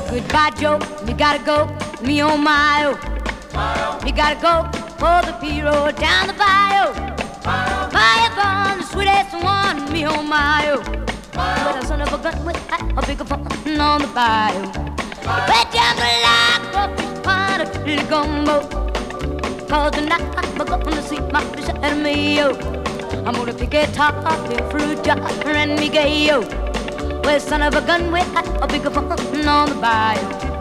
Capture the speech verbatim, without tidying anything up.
Goodbye, Joe, me gotta go, me oh my oh. Me gotta go for the P-roll down the bayou. Fire gone, the sweetest one, me oh my oh. But a son of a gun with a bigger fun on the bayou. Wet down the lock, up the pot of little gumbo. Cause tonight I'm gonna see my fish and me oh. I'm gonna pick a top of the fruit jar and me gay oh. Well, son of a gun with a bigger fun on the bayou.